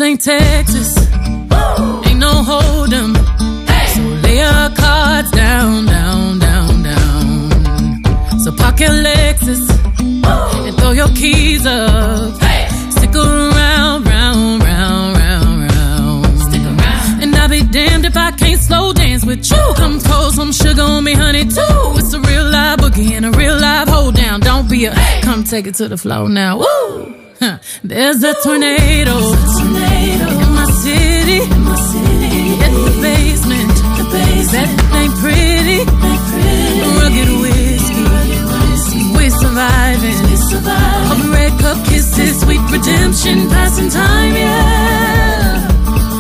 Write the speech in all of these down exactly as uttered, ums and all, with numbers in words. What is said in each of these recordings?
ain't Texas. Woo! Ain't no hold'em. Hey! So lay your cards down, down, down, down. So park your Lexus. Woo! And throw your keys up. Hey! Stick around, round, round, round, round. Stick around. And I'll be damned if I can't slow dance with you. Come pour some sugar on me, honey, too. It's a real live boogie and a real live hold down. Don't be a hey. Come take it to the floor now. Woo! Huh. There's a tornado, There's a tornado in my city, in my city. In the basement, the basement. That ain't pretty, ain't pretty. Rugged whiskey, rugged whiskey. We're surviving, we're surviving. All the red cup kisses, sweet redemption, passing time, yeah.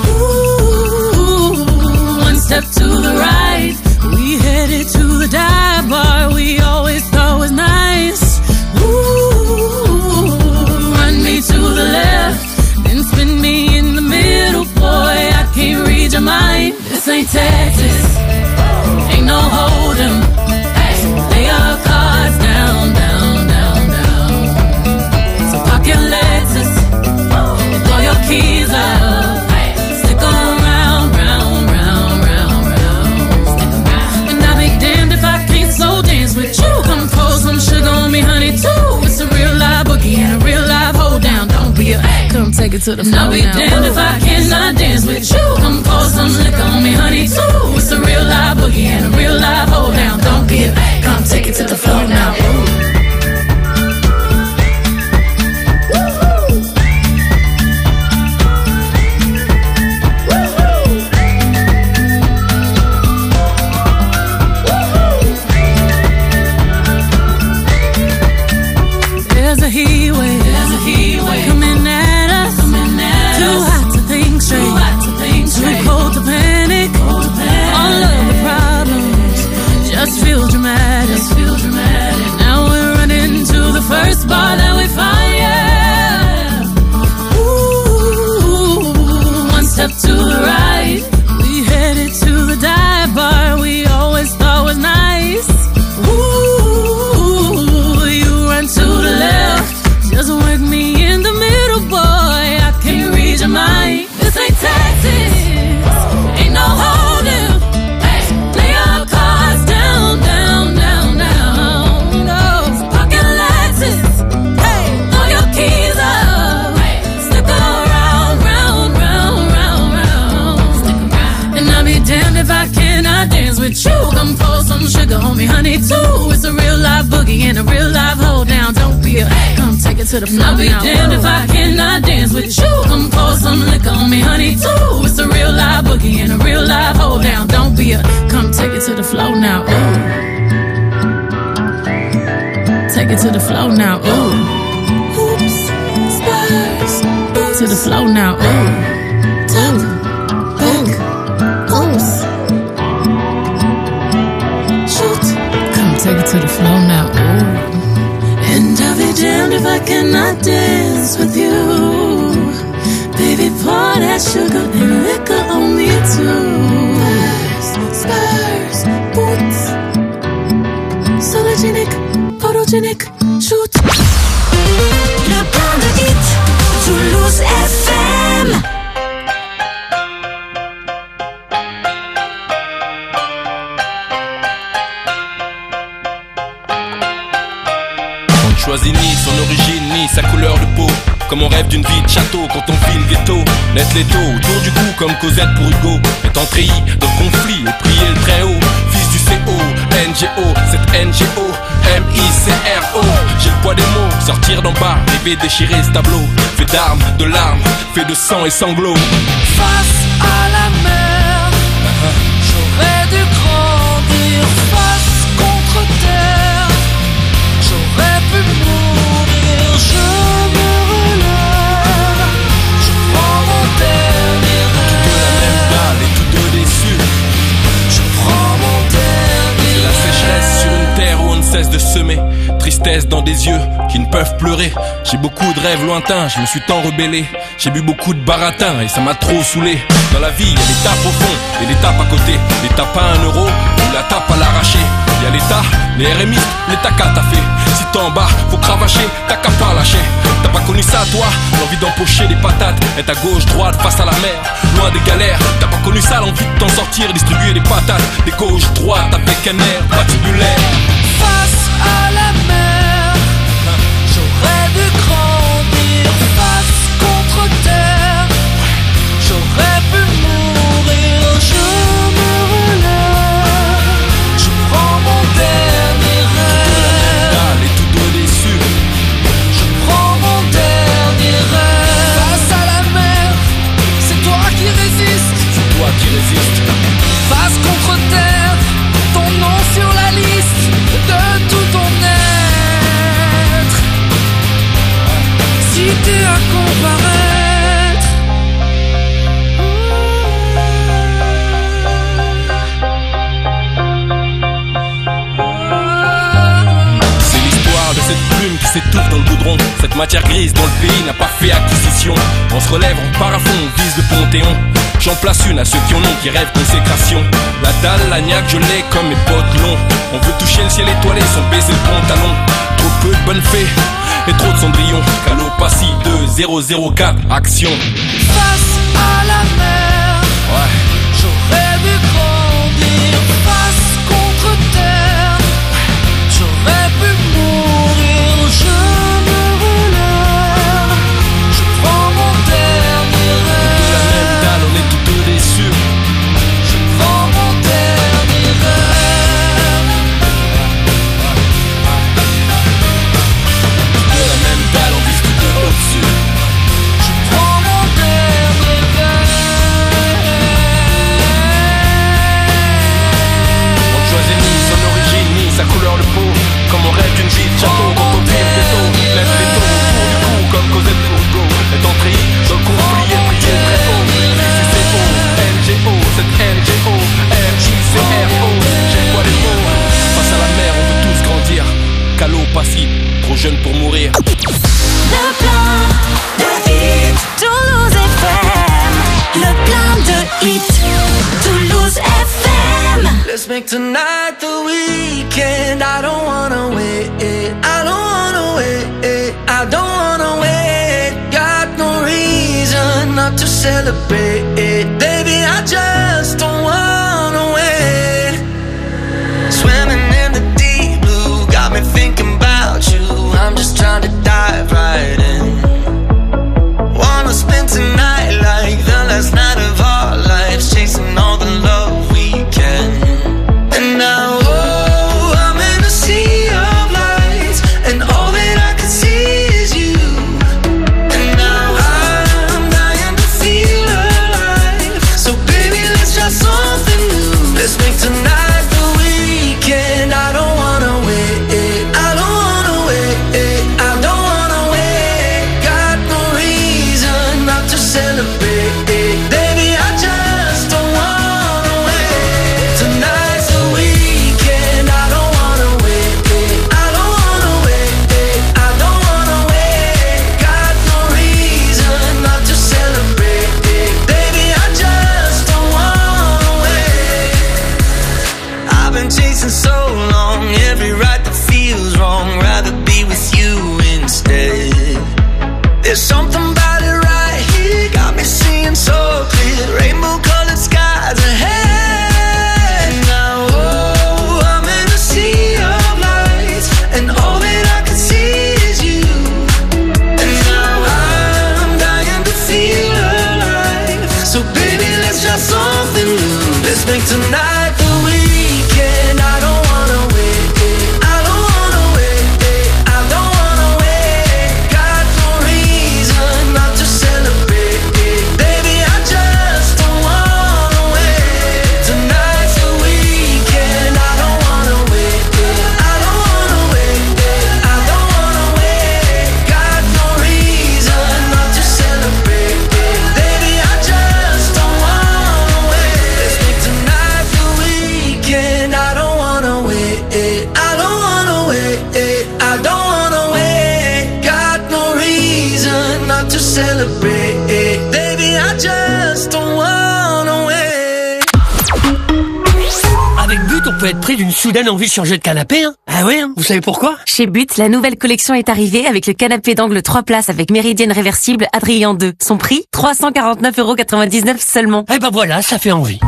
Ooh, one step to the right, we headed to the dive bar we always thought was nice. Ooh. To the left, then spin me in the middle, boy, I can't read your mind. This ain't Texas, ain't no hold'em. Hey, lay your cards down, down, down, down. So park your Lexus and throw your keys up. Stick around, round, round, round, round. Stick around. And I'll be damned if I can't slow dance with you. Come pour some sugar on me, honey, too. It's a real live boogie and a real live hold down. Don't be a come take it to the floor. I'll be now. Damned if I cannot dance with you. Come pour some liquor on me, honey, too. It's a real live boogie and a real live hold down. Don't be a come take it to the floor now. There's a heat wave, there's a heat wave coming at us, coming at us. Too hot to think straight, too hot to think straight. Too cold to panic, cold to panic. All of the problems just feel dramatic, just feel dramatic. Now we're running to the first bar that we find, yeah. Ooh, one step to the right, we headed to the dive bar we always thought was nice. Ooh, you run to the left, just work me in the middle, boy, I can't read your mind. This ain't Texas, ain't no hold'em. Hey, lay your cards down, down, down, down. No, pocket Lexus, hey, throw your keys up. Hey, stick around, round, round, round, round. Stick around. And I'll be damned if I cannot dance with you. Come pour some sugar on me, honey, too. It's a real live boogie and a real live hold down. Don't be a come take it to the floor. I'll be damned if I cannot dance with you. Come pour some liquor on me, honey, too. It's a real live boogie and a real live hold down. Don't be a come take it to the floor now. Ooh. Take it to the floor now. Ooh. Oops, spurs. Oops. To the floor now. Ooh. Top, back, oops. Shoot. Come take it to the floor now. Ooh. And I'll be damned if I cannot dance with you. Baby, pour that sugar and liquor on me too. Spurs, spurs, boots. Sologenic, photogenic, shoot. Le plan de hit, Toulouse F M. Choisit ni son origine ni sa couleur de peau. Comme on rêve d'une vie de château quand on vit le ghetto. Laisse l'étau autour du cou comme Cosette pour Hugo. Étant treillis de conflits et prier le très haut. Fils du C O, N G O, cette N G O, M I C R O. J'ai le poids des mots, sortir d'en bas, rêver déchirer ce tableau. Fait d'armes, de larmes, fait de sang et sanglots. Face à la mer, j'aurais dû grandir. Face contre terre, j'aurais pu mourir. Je me relève, je prends mon dernier rêve. Que la même balle et tous deux déçus. Je prends mon dernier rêve. C'est la sécheresse sur une terre où on ne cesse de semer. Tristesse dans des yeux qui ne peuvent pleurer. J'ai beaucoup de rêves lointains, je me suis tant rebellé. J'ai bu beaucoup de baratin et ça m'a trop saoulé. Dans la vie, y'a l'étape au fond et l'étape à côté. L'étape à un euro ou la tape à l'arraché. Y'a l'état, les R M I, l'état qu'à t'as fait. Si tout en bas, faut cravacher, t'as qu'à pas lâcher. T'as pas connu ça toi, l'envie d'empocher des patates, être à gauche, droite, face à la mer, loin des galères. T'as pas connu ça, l'envie de t'en sortir, distribuer des patates, des gauches, droites, avec un air patibulaire. Face à la mer, j'aurais dû grandir. Face contre terre, j'aurais pu mourir. Je me relève, je prends mon dernier rêve. Allez, tout dos déçu. Je prends mon dernier rêve. Face à la mer, c'est toi qui résistes. C'est toi qui résistes. Face contre terre, ton nom sur la liste de tout ton être. Si t'es à comparaître, c'est l'histoire de cette plume qui s'étouffe dans le goudron, cette matière grise dont le pays n'a pas fait acquisition. On se relève, on part à fond, on vise le Panthéon. J'en place une à ceux qui en ont, qui rêvent consécration. La dalle, la niaque, je l'ai comme mes potes longs. On veut toucher le ciel étoilé sans baisser le pantalon. Trop peu de bonnes fées et trop de cendrillon. Calopassie deux zéro zéro quatre, action. face à la mer, Ouais. j'aurais dû grandir. Face contre terre, j'aurais pu mourir. Je me relève, je prends mon dernier La même rêve. dalle, on est tout déçus. Je prends mon dernier rêve. De la même dalle, on vise tout au-dessus. Je prends mon dernier rêve. On choisit ni son origine, ni sa couleur de peau. Comme on rêve d'une vie de château, quand on tire des taux. Lève les taux autour du cou, comme Cosette pour go. Est entré dans le conflit et prier très haut. Ici c'est O, L G O, c'est L G O, R J C R O. J'ai quoi les mots. Face à la mer, on veut tous grandir. Calopassie, trop jeune pour mourir. Le plein de hits, Toulouse F M. Le plein de hits, Toulouse F M. Let's make tonight the weekend. I don't wanna wait. I don't wanna wait. I don't wanna wait. Got no reason not to celebrate. Baby, I just don't wanna wait. Swimming in the deep blue got me thinking about you. I'm just trying to dive right in. Wanna spend tonight like the last night of our lives, chasing all the love we can. And now, oh, I'm in a sea of lights, and all that I can see is you. And now I'm dying to feel alive. So baby, let's try something new. Let's make tonight the weekend. I don't wanna wait. I don't wanna wait. I don't wanna wait. Got no reason not to celebrate. Baby, I just don't wanna wait. Tonight's the weekend. I don't wanna wait. I don't wanna wait. I don't wanna wait. Got no reason not to celebrate. Baby, I just don't wanna wait. I've been chasing so long, every right that feels wrong. Rather be with you instead. There's something about it right here, got me seeing so clear. Rainbow colored skies ahead. Now, oh, I'm in a sea of lights, and all that I can see is you. And now I'm dying to feel alive. So baby, let's try something new. Let's make tonight the weekend. I don't wanna wait. I don't wanna wait. I don't wanna wait. Got no reason not to celebrate. Baby, I just don't wanna wait. Tonight's the weekend. I don't wanna wait. I don't wanna wait. I don't wanna wait. Got no reason not to celebrate. Baby, I just don't wanna wait. Let's make tonight the weekend. I don't wanna wait. I don't wanna wait. I don't wanna wait. Got no reason not to celebrate. Baby, I just don't wanna wait. Avec But, on peut être pris d'une soudaine envie de changer de canapé, hein. Ah ouais, hein. Vous savez pourquoi? Chez But, la nouvelle collection est arrivée avec le canapé d'angle trois places avec méridienne réversible Adrien deux. Son prix, trois cent quarante-neuf euros quatre-vingt-dix-neuf seulement. Eh ben voilà, ça fait envie.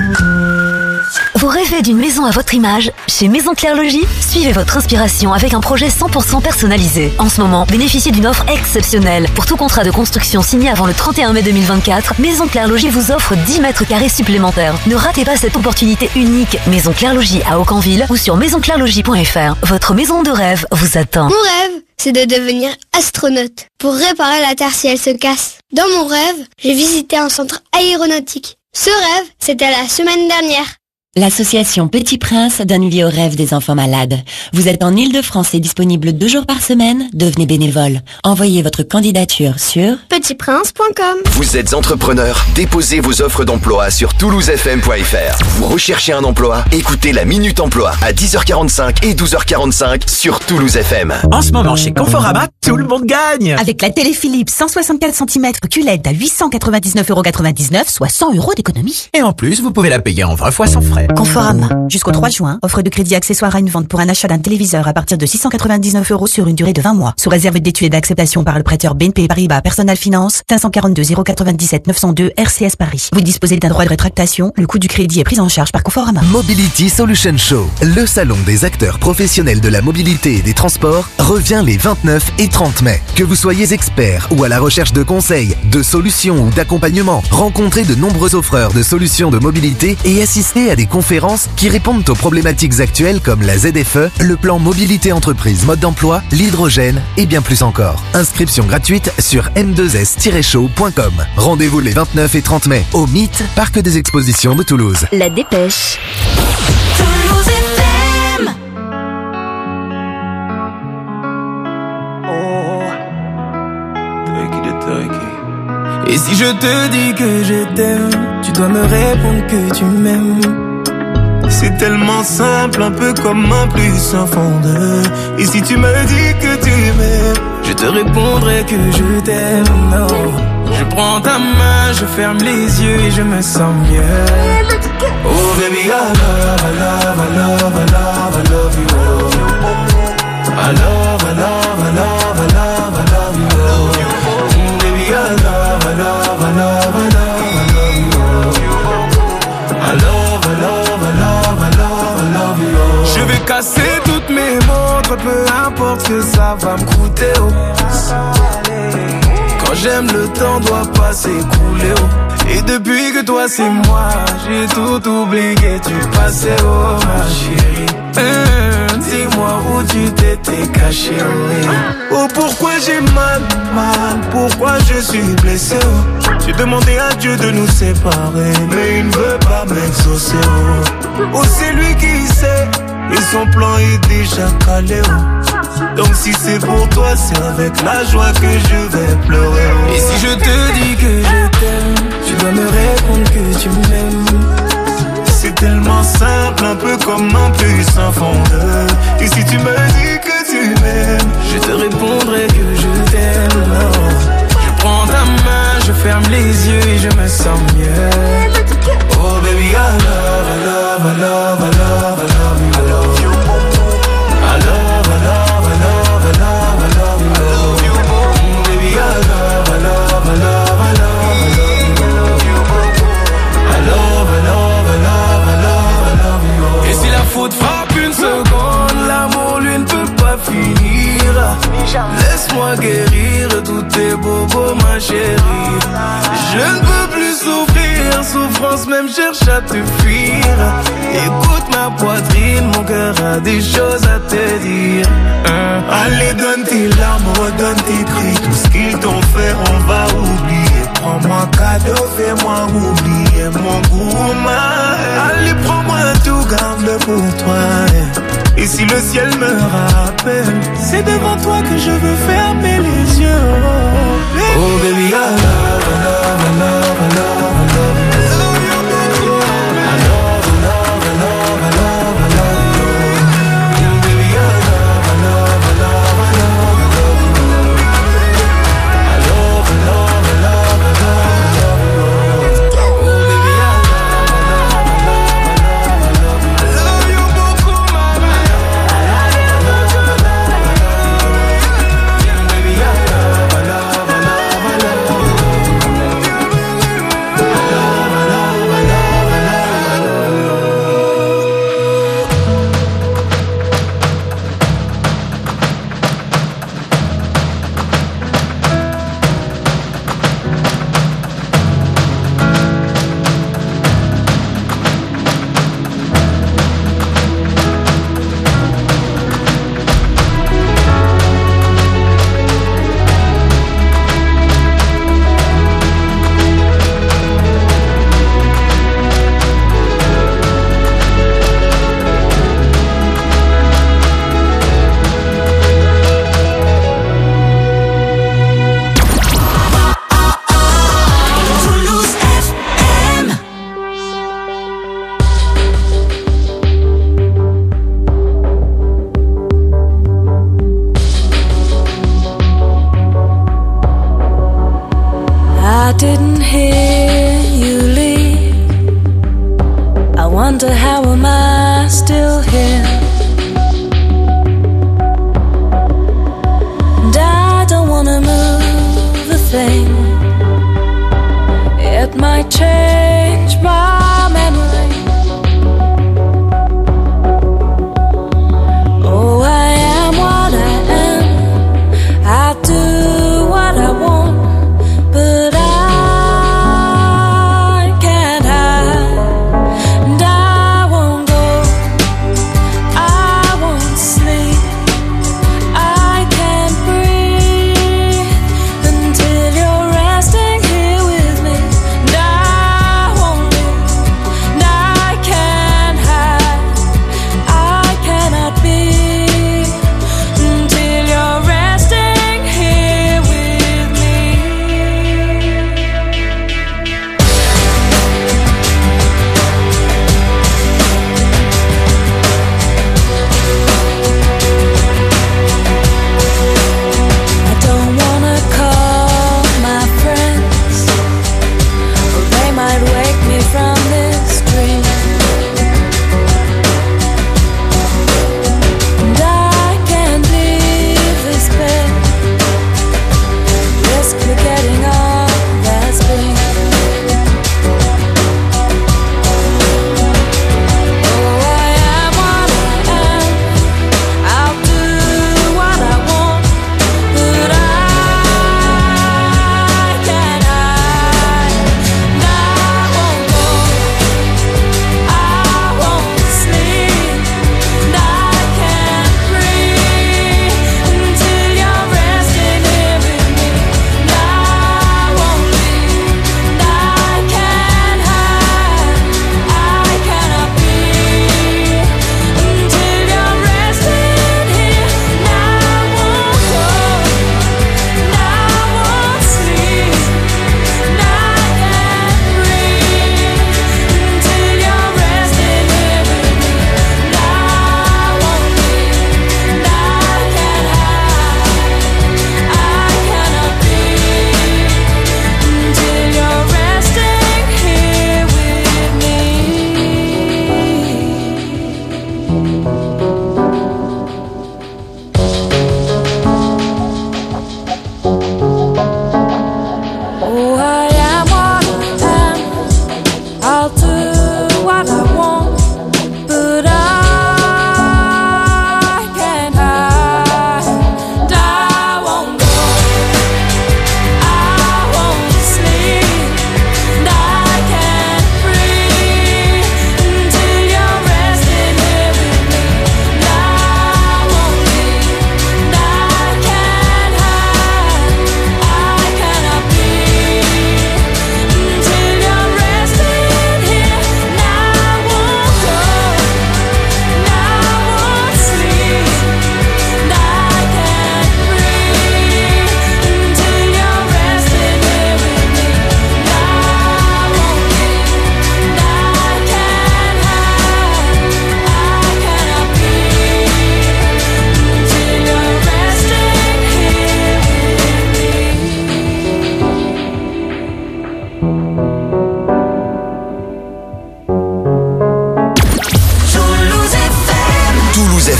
Vous rêvez d'une maison à votre image? Chez Maison Claire Logis, suivez votre inspiration avec un projet cent pour cent personnalisé. En ce moment, bénéficiez d'une offre exceptionnelle. Pour tout contrat de construction signé avant le trente et un mai deux mille vingt-quatre, Maison Claire Logis vous offre dix mètres carrés supplémentaires. Ne ratez pas cette opportunité unique. Maison Claire Logis à Aucanville ou sur maison claire logis point f r. Votre maison de rêve vous attend. Mon rêve, c'est de devenir astronaute pour réparer la Terre si elle se casse. Dans mon rêve, j'ai visité un centre aéronautique. Ce rêve, c'était la semaine dernière. L'association Petit Prince donne vie aux rêves des enfants malades. Vous êtes en Île-de-France et disponible deux jours par semaine? Devenez bénévole. Envoyez votre candidature sur petit prince point com. Vous êtes entrepreneur? Déposez vos offres d'emploi sur toulouse f m point f r. Vous recherchez un emploi? Écoutez la Minute Emploi à dix heures quarante-cinq et douze heures quarante-cinq sur Toulouse F M. En ce moment, chez Conforama, tout le monde gagne! Avec la télé Philips cent soixante-quatre centimètres Q L E D à huit cent quatre-vingt-dix-neuf euros quatre-vingt-dix-neuf, soit cent euros d'économie. Et en plus, vous pouvez la payer en vingt fois sans frais. Conforama. Jusqu'au trois juin, offre de crédit accessoire à une vente pour un achat d'un téléviseur à partir de six cent quatre-vingt-dix-neuf euros sur une durée de vingt mois. Sous réserve d'études et d'acceptation par le prêteur B N P Paribas Personal Finance, cinq cent quarante-deux zéro quatre-vingt-dix-sept neuf cent deux R C S Paris. Vous disposez d'un droit de rétractation. Le coût du crédit est pris en charge par Conforama. Mobility Solution Show, le salon des acteurs professionnels de la mobilité et des transports, revient les vingt-neuf et trente mai. Que vous soyez expert ou à la recherche de conseils, de solutions ou d'accompagnement, rencontrez de nombreux offreurs de solutions de mobilité et assistez à des conférences qui répondent aux problématiques actuelles comme la Z F E, le plan mobilité entreprise mode d'emploi, l'hydrogène et bien plus encore. Inscription gratuite sur m deux s tiret show point com. Rendez-vous les vingt-neuf et trente mai au Mythe, Parc des Expositions de Toulouse. La Dépêche. Toulouse F M. Et si je te dis que je t'aime, tu dois me répondre que tu m'aimes. C'est tellement simple, un peu comme un plus un fond de. Et si tu me dis que tu m'aimes, je te répondrai que je t'aime. Non, je prends ta main, je ferme les yeux et je me sens mieux. Oh baby, I love, I love, I love, I love, I love you. I love, I love, I love, I love, I love you. Mm, baby, I love, I love, I love, I love, I love you. I love, I love, I love, I love, I love you. Je vais casser toutes mes montres, peu importe ce que ça va me coûter. Oh. Quand j'aime, le temps doit pas s'écouler. Oh. Et depuis que toi c'est moi, j'ai tout oublié, tu passais, oh ma chérie. Hum, dis-moi où tu t'étais caché, oui. Oh pourquoi j'ai mal, mal, pourquoi je suis blessé, oh. J'ai demandé à Dieu de nous séparer, mais il ne veut pas m'exaucer, oh. Oh c'est lui qui sait, et son plan est déjà calé, oh. Donc si c'est pour toi, c'est avec la joie que je vais pleurer, oh. Et si je te dis que je t'aime, tu dois me répondre que tu m'aimes. C'est tellement simple, un peu comme un plus un fond de. Et si tu me dis que tu m'aimes, je te répondrai que je t'aime. Je prends ta main, je ferme les yeux et je me sens mieux. Oh baby, I love, I love, I love, I love, I love you. I love you. I love, I love, I love, I love, I love you. I love you. Mm, baby, I love, I love, I love, I love, I love you. I love, I love, I love, I love, I love you. Et si la faute frappe une seconde, l'amour lui ne peut pas finir. Laisse-moi guérir tous tes bobos, ma chérie. Je ne peux plus souffrir, souffrance même cherche à te fuir. Écoute ma poitrine, mon cœur a des choses à te dire. hein. Allez donne tes larmes, redonne tes cris. Tout ce qu'ils t'ont fait on va oublier. Prends-moi cadeau, fais-moi oublier mon goût, ma. Allez prends-moi tout, garde-le pour toi. Et si le ciel me rappelle, c'est devant toi que je veux fermer les yeux. Oh baby, oh, baby I love, I love, I love, I love, I love you.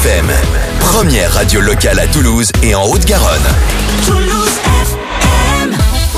M. Première radio locale à Toulouse et en Haute-Garonne. Toulouse F M.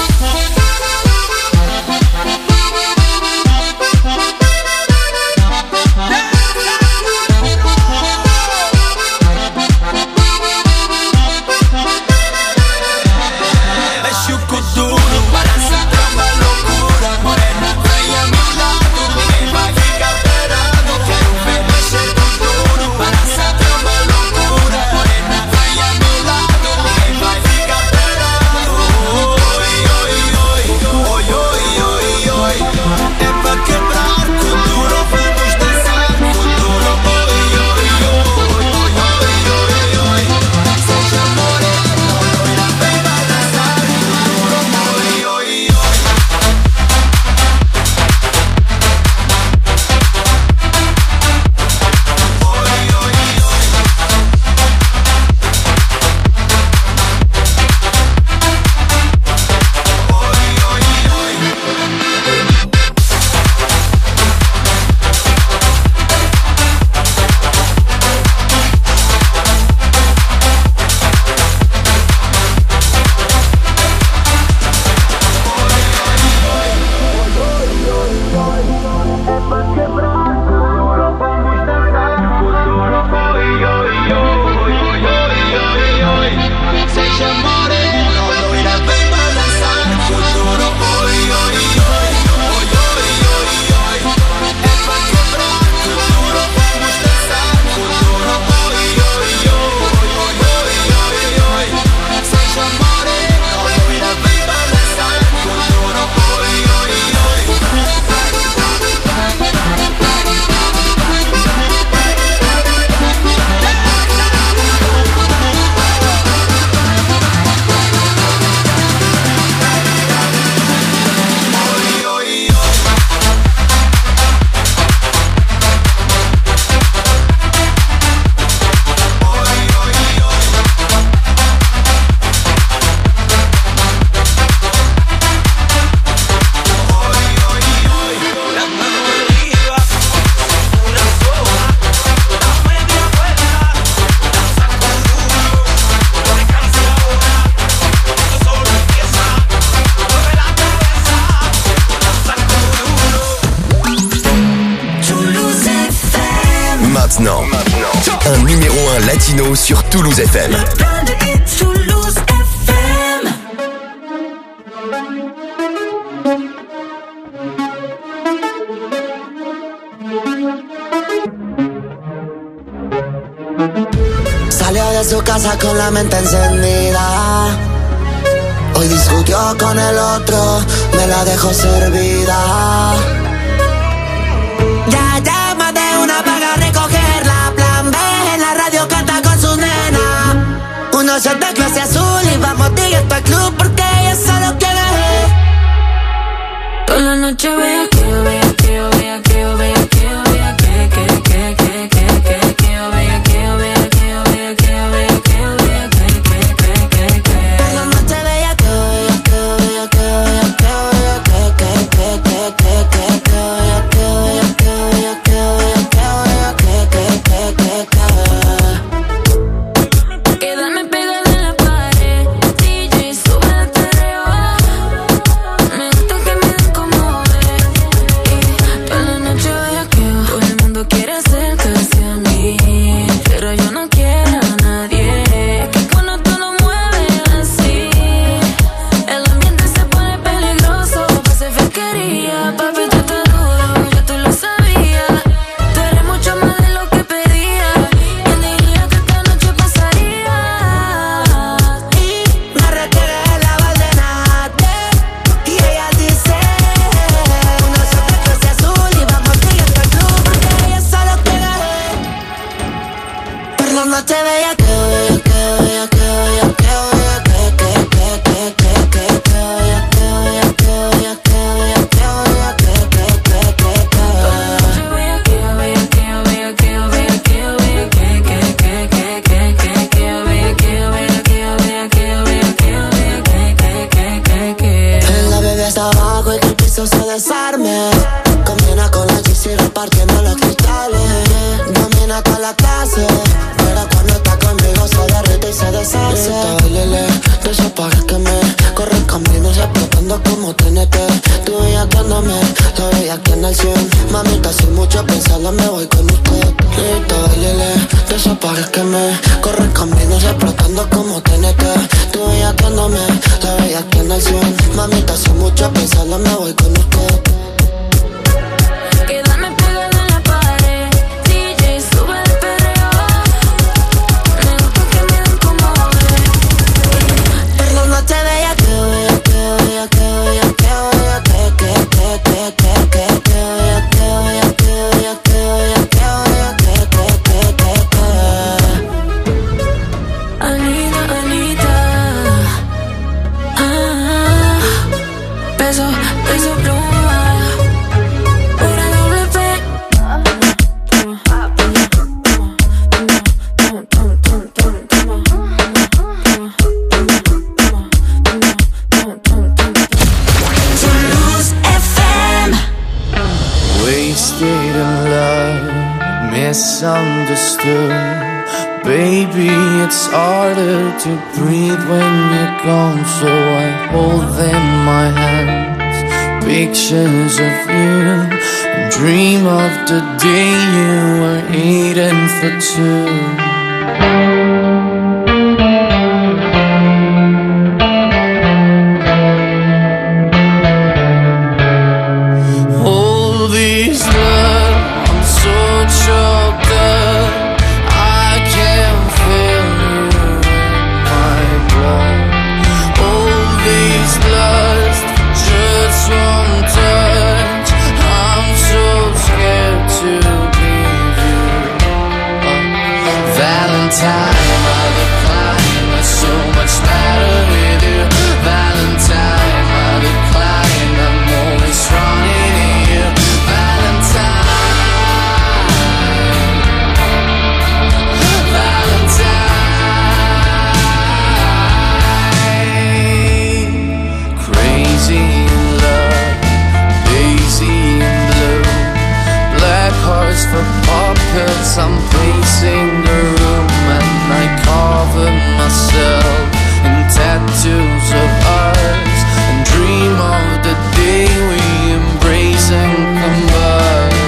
Maintenant, un numéro un latino sur Toulouse F M. Toulouse F M. Salió de su casa con la mente encendida. Hoy discutió con el otro, me la dejó servida. Ya llama de una paga a recogerla. Plan B en la radio canta con su nena. Uno shot de clase azul y vamos directo al club porque ella solo quiere. Toda la noche vea que yo vea que yo vea que yo vea que yo vea que que que que que que que yo vea que yo vea que yo vea que yo vea que yo vea que que que que que. Toda la noche vea que yo vea que yo vea que yo vea que yo vea que que que que que que que yo vea que yo vea que yo vea que yo vea que yo vea que que que que que. Quédame pegada en la pared, D J sube el perreo. Me gusta que me den como ves. Y toda la noche vea que todo el mundo quiere acercarse a mí, pero yo no quiero a nadie. Que cuando tú lo mueves así, el ambiente se pone peligroso. Pase fequería, papi, tú estás duro, ya tú lo sabías. Tú eres mucho más de lo que pedía. ¿Quién diría que esta noche pasaría? Y me retiré de la Valdenate y ella dice uno shot de clase azul y vamos directo al club porque ella solo quiere. Por la noche veía que veía que veía que veía que veía que que que que que que que veía que veía que veía que veía que veía que que que que que. Yo veía que yo veía que yo veía que yo veía que yo veía que que que que que que que yo veía que yo veía que yo veía que yo veía que yo veía que que que que que. La bebé está abajo y que el piso se desarme. Combina con la G C repartiendo los cristales. Domina toda la calle hace, pero cuando está conmigo se derrite y se deshace. Lele, de esos pares que me corren caminos explotando como T N T. Tú bellaqueándome, la bellaquea en el cien. Mamita, sin mucho pensarlo me voy con usted. Lele, de esos pares que me corren caminos explotando como T N T. Tú bellaqueándome, la bellaquea en el cien. Mamita, sin mucho pensarlo me voy con usted. Quedarme pegada en la pared, D J sube el perreo. Me gusta que me den como ve. Perdón, no te veía, que veía, que veía, que veía, que veía, que, que, que, que, que, que, que veía, que veía, que veía, que veía, que veía, que, que, que, que, que. Anita, Anita, ah, peso, peso pluma, pura doble P. Toulouse F M. Wasted in love, misunderstood. Baby, it's harder to breathe when you're gone, so I hold them in my hands, pictures of you, and dream of the day you were eating for two. All these love, I'm so choked up, I can't feel you in my blood. All these lust, just one touch, I'm so scared to give you up. Valentine, I decline, it's so much better with you. Valentine, I decline, I'm always running to you. Valentine, Valentine. Crazy in love, lazy in blue, black hearts for puppets, I'm pacing the room, and I cover myself in tattoos of ours, and dream of the day we embrace and combine.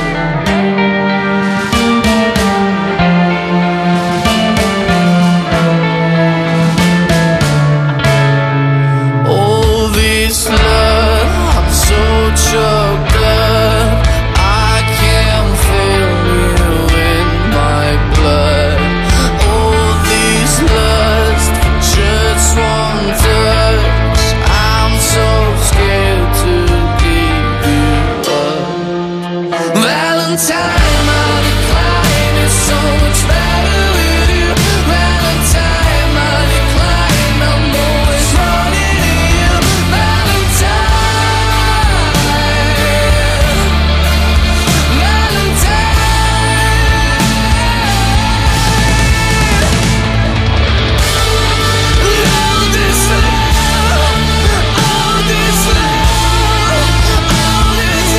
All this love, I'm so choked up, I can't feel you in my blood. All this lust, just one touch, I'm so scared to give you up. Valentine, I decline, it's so much better with you. Valentine, I decline, I'm always running to you. Valentine, all this love, all this love, all this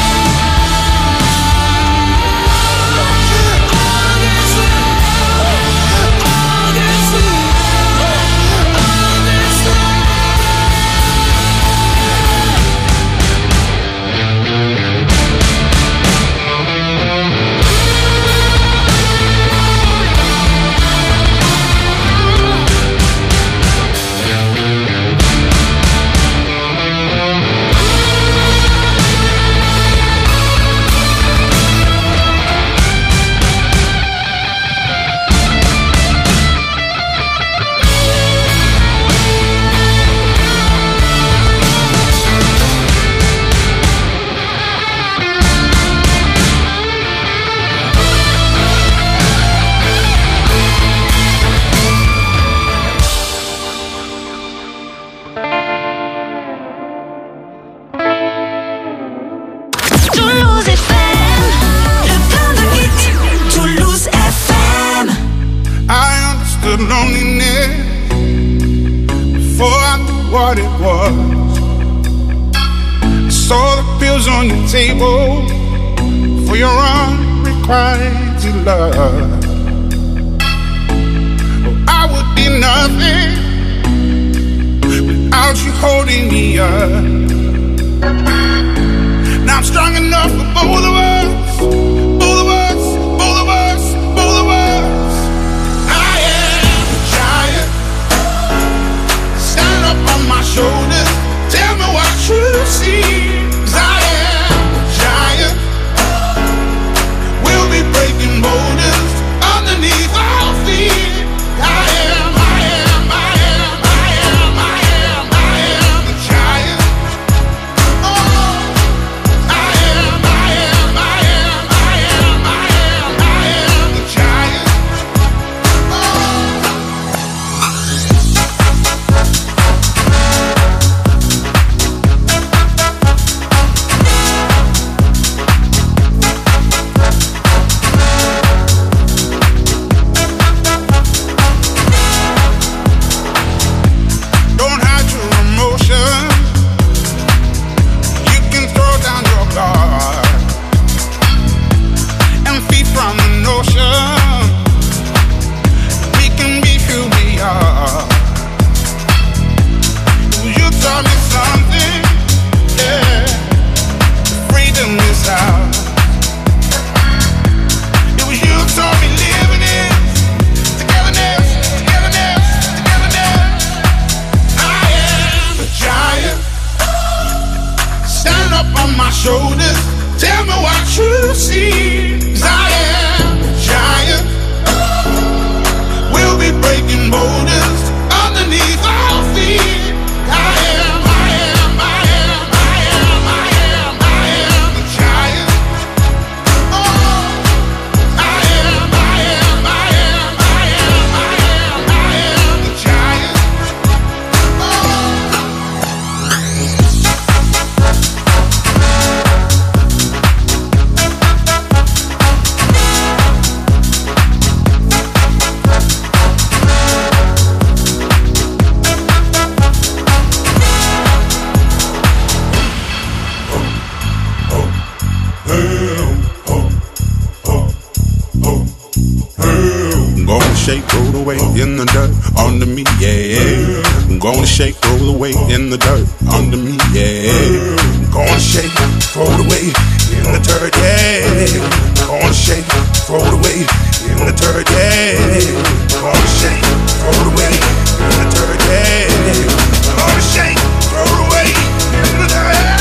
what it was. I saw the pills on your table for your unrequited love. holding me up. Now I'm strong enough for both of us, both of us, both of us, both of us. I am a giant. Stand up on my shoulders. Tell me what you see. 'Cause I am a giant. We'll be breaking boulders underneath our feet. I am, I am, I am, I am, I am, I am a giant. Oh, I am, I am, I am, I am, I am, I am a giant. Don't hide your emotion. You can throw down your guard and feed from the notion. We can be who we are. You taught me something, yeah. Freedom is out. It was you who taught me living it. Togetherness, togetherness, togetherness. I am a giant. Stand up on my shoulders. Tell me what you see. 'Cause I am a giant. We'll be breaking boulders underneath our feet. I am, I am, I am, I am, I am, I am a giant. Oh, I am, I am, I am, I am, I am, I am a giant. I'm gonna shake, roll away in the dirt under me, yeah. I'm gonna shake, roll away in the dirt under me, yeah. I'm gonna shake, throw it away in the dirt, yeah. I'm gonna shake, throw it away in the dirt, yeah. I'm gonna shake, throw it away in the dirt, yeah. I'm gonna shake, throw it away in the dirt.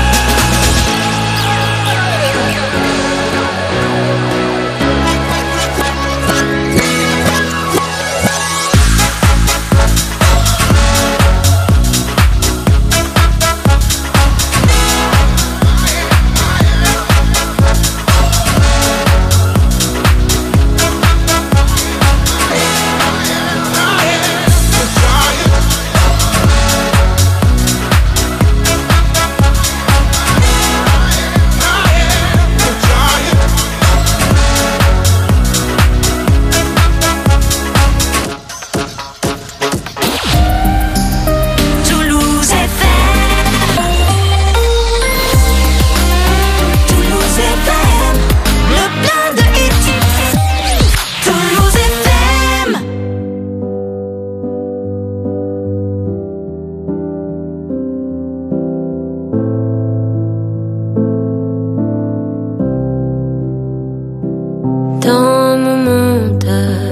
Dans mon monde,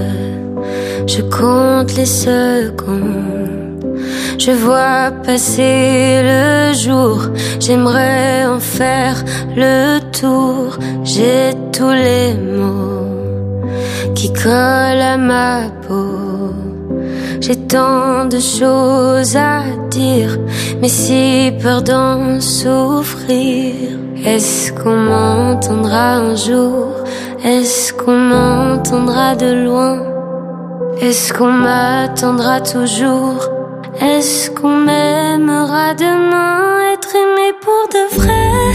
je compte les secondes. Je vois passer le jour. J'aimerais en faire le tour. J'ai tous les mots qui collent à ma peau. J'ai tant de choses à dire, mais si peur d'en souffrir. Est-ce qu'on m'entendra un jour? Est-ce qu'on m'entendra de loin? Est-ce qu'on m'attendra toujours? Est-ce qu'on m'aimera demain? Être aimé pour de vrai,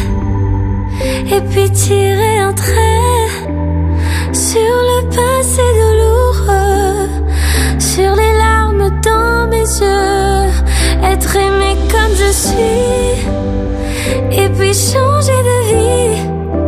et puis tirer un trait sur le passé douloureux, sur les larmes dans mes yeux. Être aimé comme je suis, et puis changer de vie.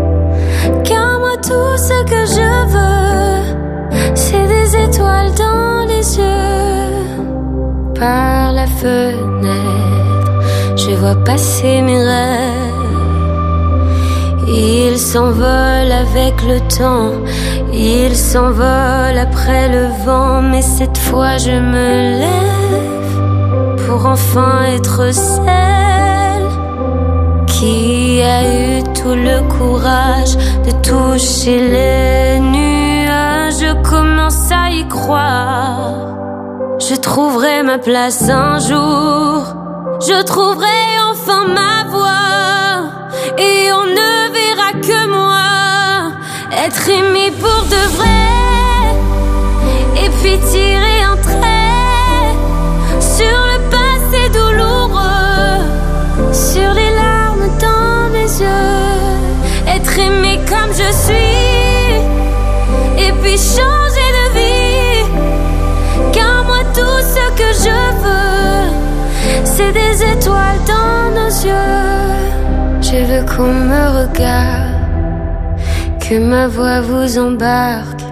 Car moi tout ce que je veux, c'est des étoiles dans les yeux. Par la fenêtre, vois passer mes rêves. Ils s'envolent avec le temps, ils s'envolent après le vent. Mais cette fois je me lève pour enfin être celle qui a eu tout le courage de toucher les nuages. Je commence à y croire, je trouverai ma place un jour, je trouverai enfin ma voie, et on ne verra que moi être aimé pour de vrai, et puis tirer un trait sur le passé douloureux, sur les larmes dans mes yeux, être aimé comme je suis, et puis changer de vie, car moi tout ce que je veux, c'est des étoiles dans nos yeux. Je veux qu'on me regarde, que ma voix vous embarque.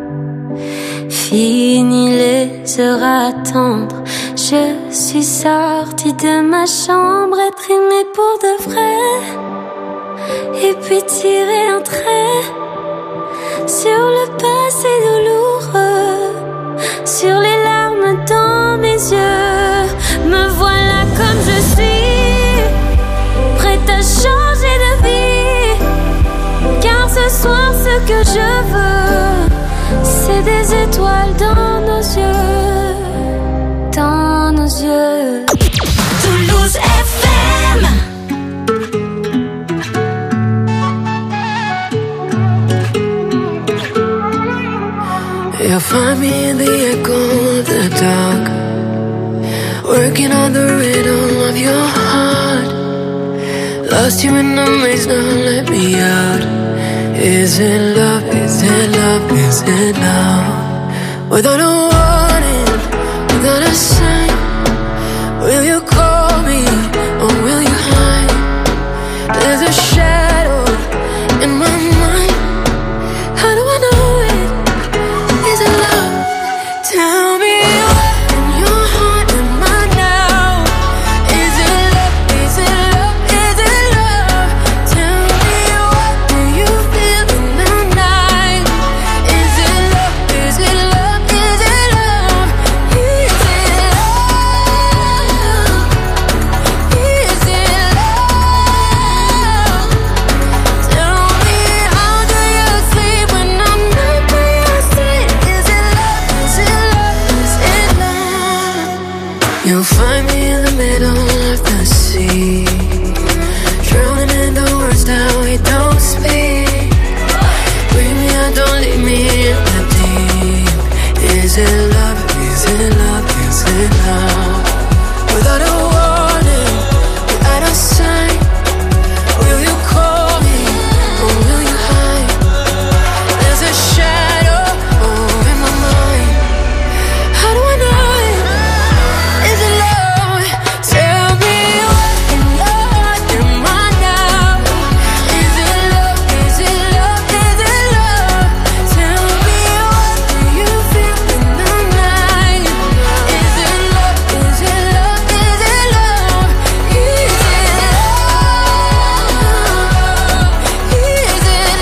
Fini les heures à attendre, je suis sortie de ma chambre, être aimée pour de vrai, et puis tirer un trait sur le passé douloureux, sur les larmes dans mes yeux. Me voilà comme je suis, prête à changer de vie, car ce soir ce que je veux, c'est des étoiles dans nos yeux, dans nos yeux. Toulouse F M. You'll find me in the echo of the dark, working on the rhythm of your heart. Lost you in the maze, now let me out. Is it love, is it love, is it love? Without a warning, without a sign, will you call me or will you hide? There's a shadow in my mind, how do I know it? Is it love? Tell me what in your heart am I now? Is it love, is it love, is it love? Tell me what do you feel in the night? Is it love, is it love, is it love? Is it love? Is it love? Tell me how do you sleep when I'm not by your side? Is it love, is it love, is it love? You'll find me in the middle of the sea, drowning in the words that we don't speak. Bring me out, don't leave me in the deep. Is it love, is it love, is it love? Without a warning, without a sign, will you call me or will you hide? There's a shadow over my mind, how do I know it? Is it love? Tell me what in your heart am I now? Is it love, is it love, is it love? Tell me what do you feel in the night? Is it love, is it love, is it love? Is it love? Is it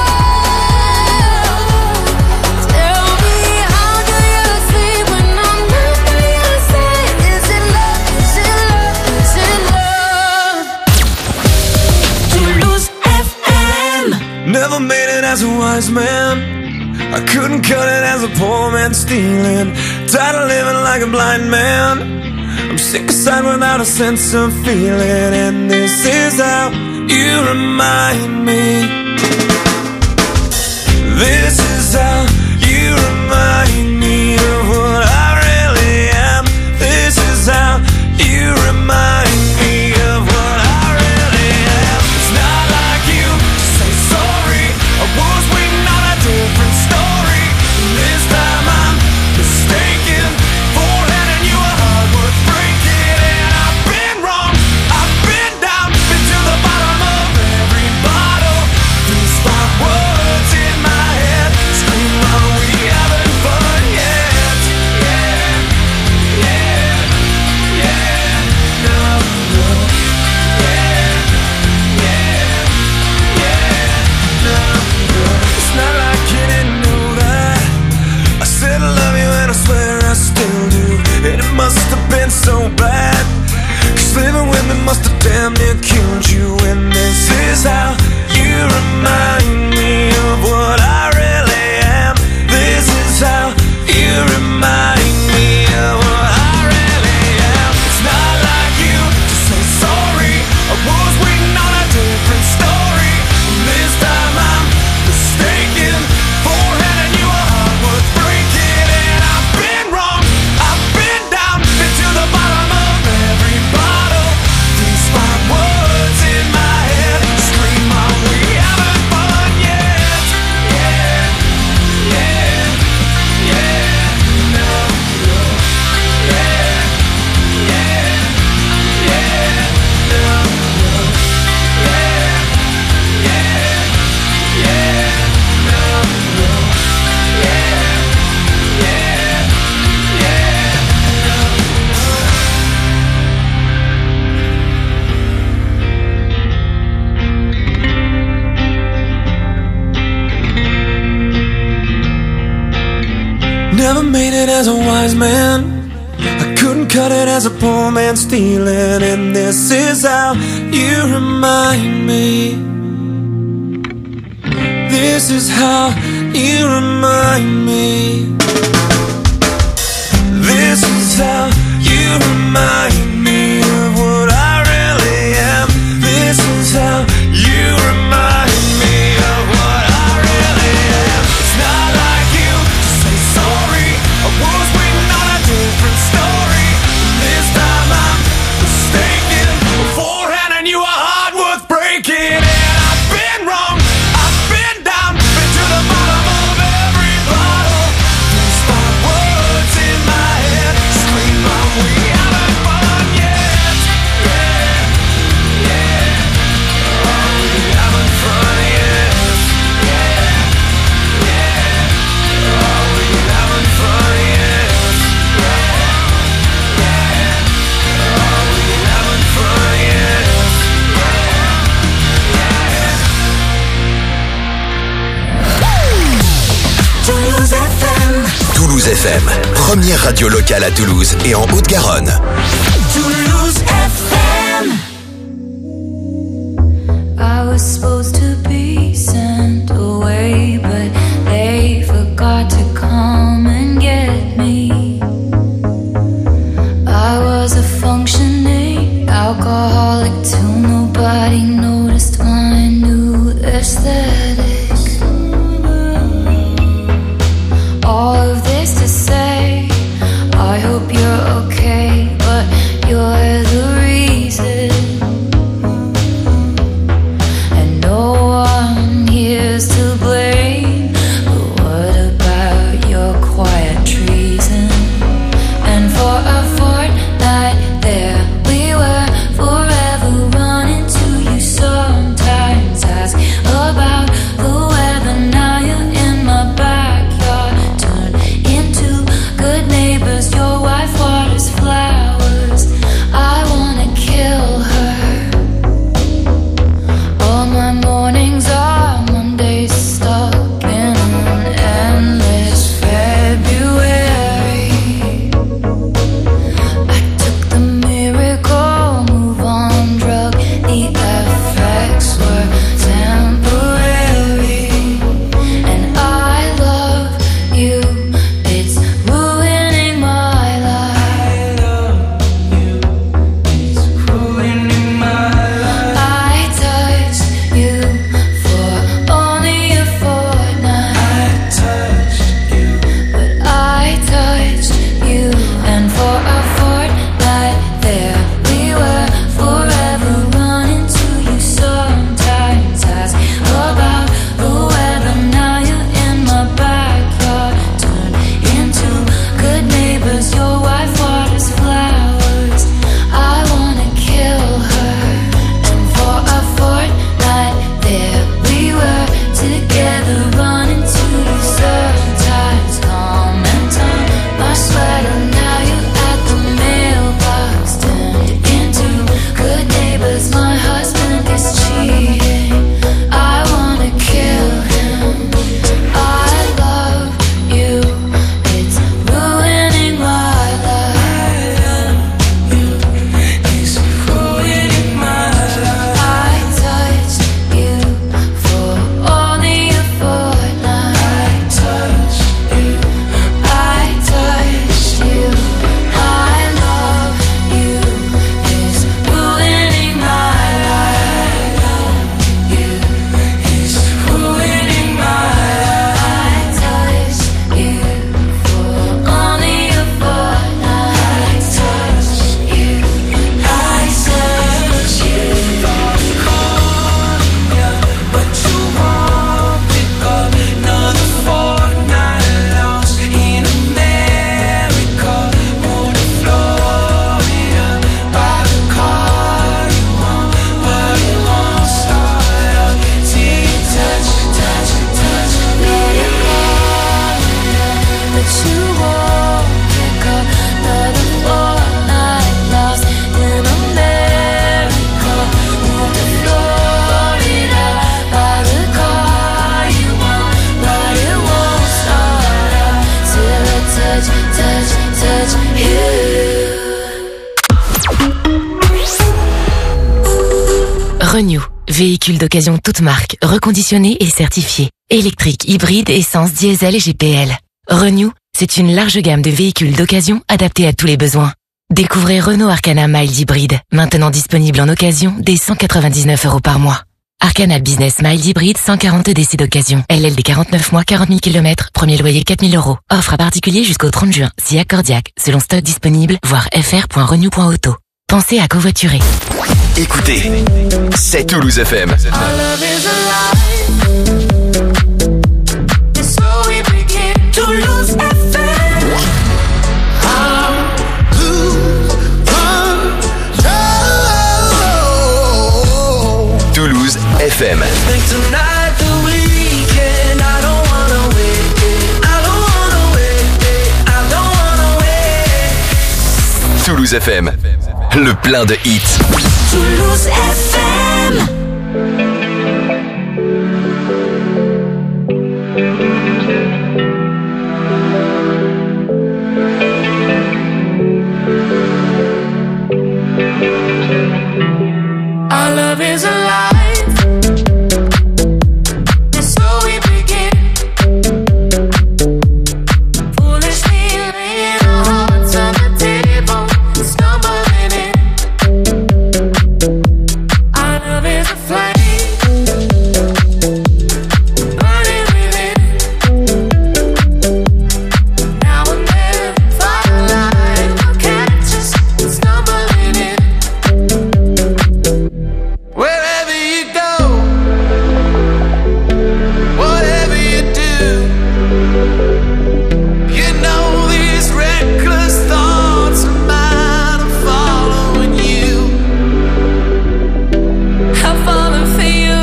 love? Tell me how do you sleep when I'm not by your side? Is it love, is it love, is it love? Toulouse F M. Never made it as a wise man, I couldn't cut it as a poor man stealing. Tired of living like a blind man, I'm sick aside without a sense of feeling. And this is how you remind me, this is how you remind me of what I really am. This is how you remind me of what I really am. It's not like you to say sorry, I was waiting on a different story. This time I'm mistaken for handing you a heart worth breaking. And I've been wrong, I've been down, been to the bottom of every bottle. These five words in my head scream, are we having fun? love you and I swear I still do. And it must have been so bad, 'cause living with me must have damn near killed you. And this is how you remind me of what I really am. This is how you remind me of what I really am. It's not like you to say sorry. I was waiting on a different story. This time I'm mistaken for handing you a heart worth breaking. And I've been wrong, I've been down, been to the bottom of every bottle. These five words in my head scream out, we haven't fun yet. Yeah, yeah, yeah, no, no. Yeah, yeah, yeah, no, no. Yeah, yeah, yeah, no, no. Yeah, yeah, yeah, no, Never made it as a wise man, I couldn't cut it as a poor man stealing. And this is how you remind me. This is how you remind me. This is how you remind me of what I really am. This is how you remind me of what I really am. It's not like you to say sorry. I was waiting on a different story. This time I'm mistaken for handing you a heart worth breaking. And I've been wrong, I've been down, been to the bottom of every bottle. These five words in my head scream out, we haven't fun yet. Yeah, yeah, oh, we haven't fun yet. Yeah, yeah, oh, we haven't fun yet. Yeah, yeah, oh, we haven't fun yet. Toulouse F M. Toulouse F M, première radio locale à Toulouse et en Haute-Garonne. Toulouse F M. I was supposed to be sent away, but they forgot to come and get me. I was a functioning alcoholic till nobody noticed my new aesthetic. All of this to say, I hope you're okay, but you're the reason. And no one here's to blame, but what about your Renew, véhicule d'occasion toute marque, reconditionné et certifié. Électrique, hybride, essence, diesel et G P L. Renew, c'est une large gamme de véhicules d'occasion adaptés à tous les besoins. Découvrez Renault Arcana Mild Hybride, maintenant disponible en occasion dès cent quatre-vingt-dix-neuf euros par mois. Arcana Business Mild Hybride, cent quarante D C d'occasion. L L D quarante-neuf mois, quarante mille kilomètres, premier loyer quatre mille euros. Offre à particulier jusqu'au trente juin, si accordiaque, selon stock disponible, voir f r point renew point auto. Pensez à covoiturer. Écoutez, c'est Toulouse F M. Toulouse F M. Toulouse F M. Toulouse F M, le plein de hits. Toulouse F M. Our love is alive, and so we begin. Foolishly laying our hearts on the table, stumbling in. Our love is a flame, burning within. Now and then, firelight will catch us stumbling in. Wherever you go, whatever you do, you know these reckless thoughts of mine are following you. I'm falling for you.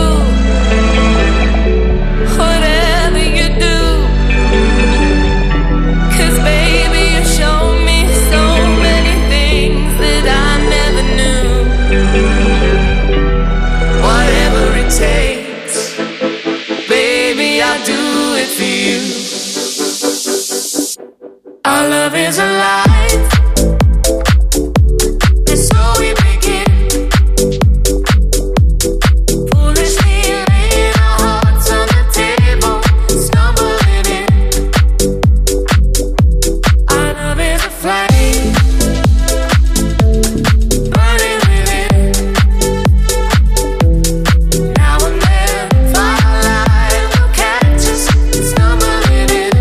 Whatever you do, 'cause baby you show me so many things that I never knew. Whatever it takes, baby, I'll do it for you. Our love is alive, and so we begin. Foolishly laying our hearts on the table, stumbling in. Our love is a flame, burning within. Now and then, firelight will catch us stumbling in.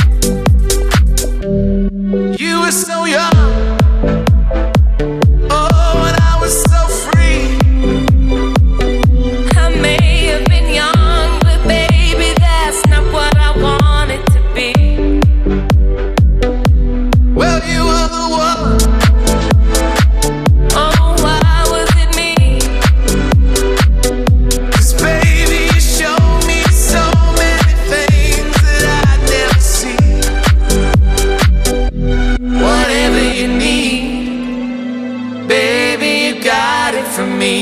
You were so young, oh, and I was so free. I may have been young, but baby, that's not what I wanted to be. Well, you were the one. Oh, why was it me? 'Cause baby, you showed me so many things that I'd never see. Whatever you need, baby, you got it from me.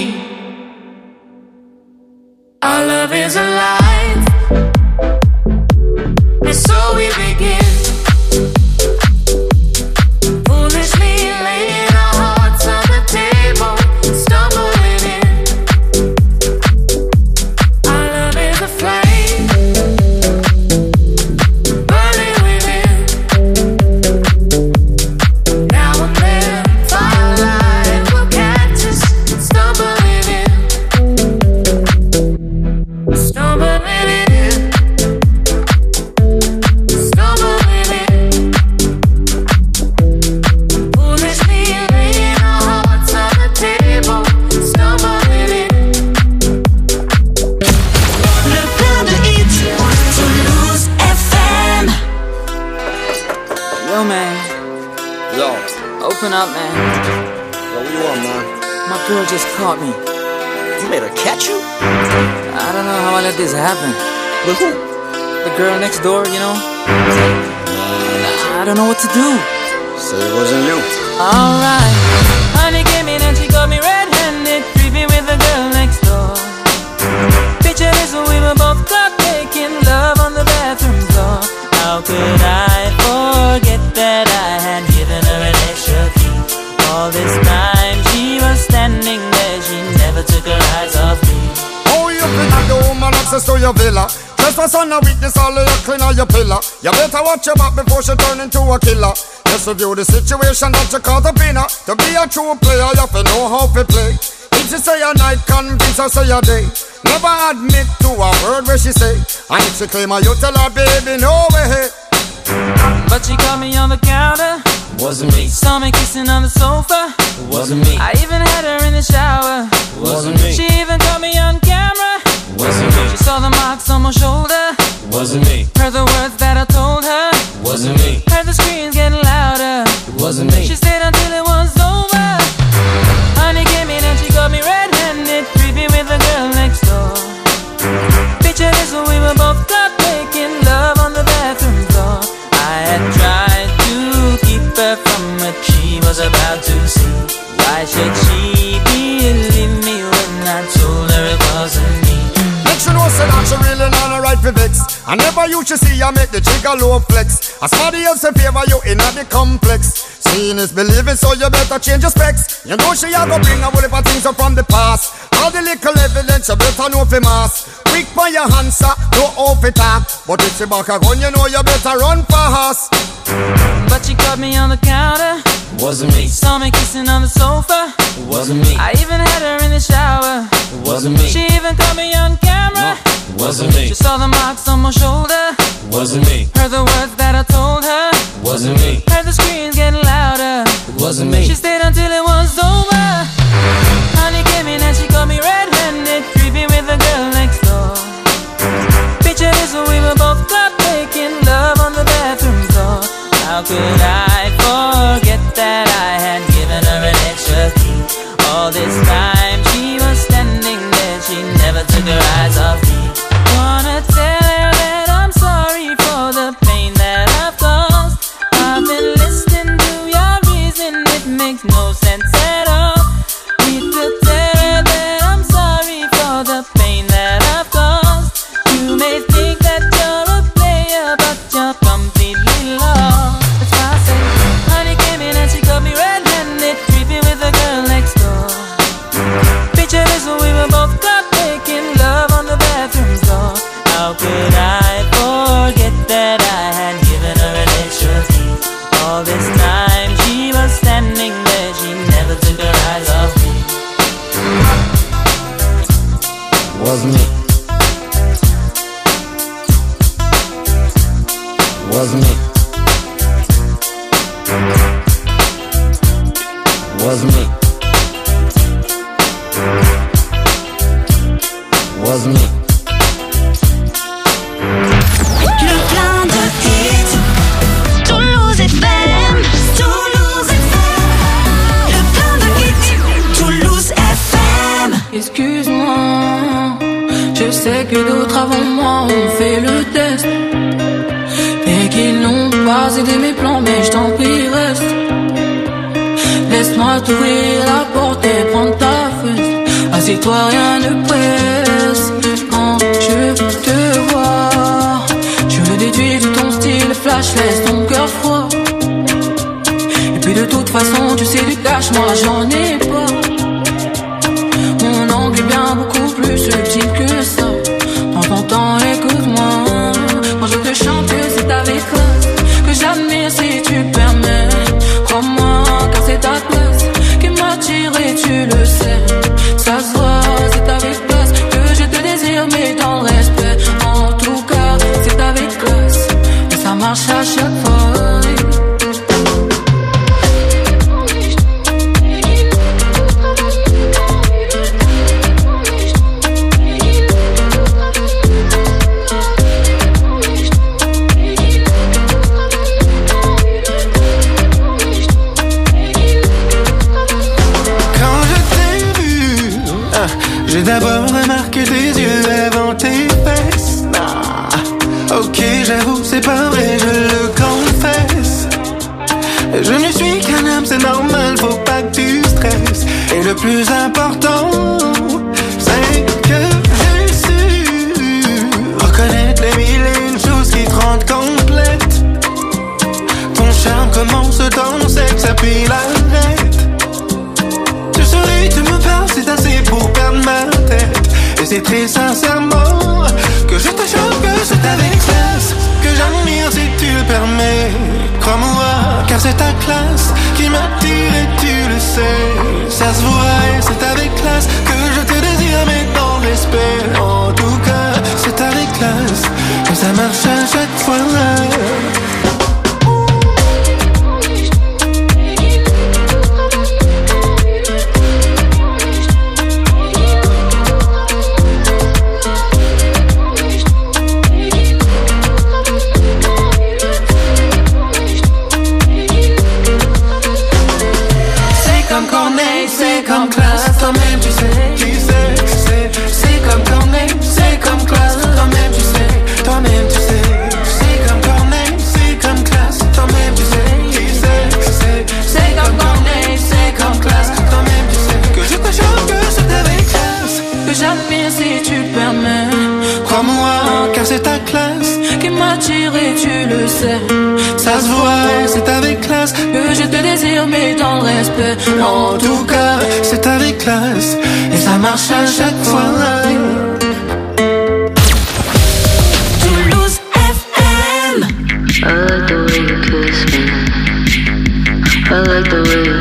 Our love is alive, and so we begin. Foolishly laying our hearts on the table, stumbling in. Our love is a flame, burning within. Now and then, firelight will catch us stumbling in. Stumbling in. Stumbling in. Foolishly laying our hearts on the table, stumbling in. Le plein de hits. Toulouse F M. Yo, man. Yo, Open up, man. yo, what you want, man? My girl just caught me. You made her catch you? I don't know how I let this happen. With who? The girl next door, you know? I don't know what to do. So it wasn't you. Alright. Honey came in and she got me red-handed, creepy with the girl next door. Picture this, we were both caught making love on the bathroom floor. How could I forget that I had given her an extra key? All this time she was standing there, she never took her eyes off me. access to your villa. Trespass on a witness, all of your clean on your pillar. You better watch your back before she turn into a killer. Just review the situation that you caught up in her. To be a true player, you have to know how to play. If she say a night, convince her say a day. Never admit to a word where she say. And if she claim her, you tell her, baby, no way. But she caught me on the counter. Wasn't me. Saw me kissing on the sofa. Wasn't me. I even had her in the shower. Wasn't me. She even caught me on camera. Wasn't me. She saw the marks on my shoulder. Wasn't me. Heard the words that I told her. Wasn't me. Heard the screams getting louder. Wasn't me. She stayed until it was over. Honey came in and she got me red-handed, creepy with the girl next door. Picture this when we were both caught making love on the bathroom floor. I had tried to keep her from what she was about to see. Why should she believe me when I told her it wasn't me? Make sure no say that she really not a right for vex. I never used to see her make the trigger low flex. As somebody else in favor you in the complex. Seeing is believing, so you better change your specs. You know she a go bring a whole heap of things up from the past. All the little evidence you better know for mass. Quick by your answer, no off it talk. But if she back a gun, you know you better run fast. But she caught me on the counter. Wasn't me. Saw me kissing on the sofa. Wasn't me. I even had her in the shower. Wasn't me. She even caught me on camera. Wasn't me. She saw the marks on my shoulder. Wasn't me. Heard the words that I told her. Wasn't me. Heard the screams getting louder. Wasn't me. She stayed until it was over. Honey came in and she caught me red-handed, creepy with the girl next door. Picture this when we were both caught making love on the bathroom floor. How could I forget that I had given her an extra key? All this time she was standing there, she never took her eyes off me. Wanna tell her that I'm sorry for the pain that I've caused. I've been listening to your reason, it makes no sense at all. Need to tell her that I'm sorry for the pain that I've caused. You may think that you're a player, but you're completely lost. That's why I say, honey came in and she caught me red-handed, creepy with the girl next door. Picture this when we were both caught making love on the bathroom floor. How could I forget that I had given her an extra key? All this time she was standing there, she never took her eyes off me. Wasn't me. Wasn't me. Wasn't me. Wasn't me. Le plein de hits, Toulouse F M, Toulouse F M. Le plein de hits, Toulouse F M. Excuse-moi, je sais que d'autres avant moi ont fait le test et qu'ils n'ont pas aidé mes plans, mais je t'en prie reste. Laisse-moi t'ouvrir la porte et prendre ta fesse. Assieds-toi, rien ne presse. Quand je te vois, je le déduis de ton style flash, laisse ton cœur froid. Et puis de toute façon, tu sais du cash, moi j'en ai pas. Mon angle est bien beaucoup plus subtil que ça. Prends ton temps, écoute-moi. Quand je te chante, c'est avec classe que j'admire si tu permets. Crois-moi, car c'est ta classe qui m'attire et tu le sais. Ça se voit, c'est avec classe que je te désire, mais dans le respect. En tout cas, c'est avec classe et ça marche à chaque fois. J'ai d'abord remarqué tes yeux avant tes fesses. Ah, ok, j'avoue, c'est pas vrai, je le confesse. Je ne suis qu'un homme, c'est normal, faut pas que tu stresses. Et le plus important, c'est que j'ai su reconnaître les mille et une choses qui te rendent complète. Ton charme commence dans le sexe, puis l'arrête. Tu souris, tu me parles, c'est assez pour perdre ma tête. Et c'est très sincèrement que je te choque, que c'est avec classe que j'admire si tu le permets. Crois-moi, car c'est ta classe qui m'attire et tu le sais. Ça se voit et c'est avec classe que je te désire, mais dans le respect. En tout cas, c'est avec classe que ça marche à chaque fois. C'est comme classe, toi-même tu sais, tu sais, tu sais. C'est comme Corneille, c'est comme classe, toi-même tu sais, toi-même tu sais. C'est comme Corneille, c'est comme classe, toi-même tu sais, tu sais, tu sais. C'est comme Corneille, c'est comme classe, toi-même tu sais. Que je te choque, que c'est avec classe que j'admire si tu le permets. Crois-moi, car c'est ta classe qui m'attire et tu le sais. Ça se voit, c'est avec classe que je te désire, mais dans le respect. En tout cas, c'est avec classe et ça marche à chaque fois. Toulouse F M. I like the way you kiss me. I like the way you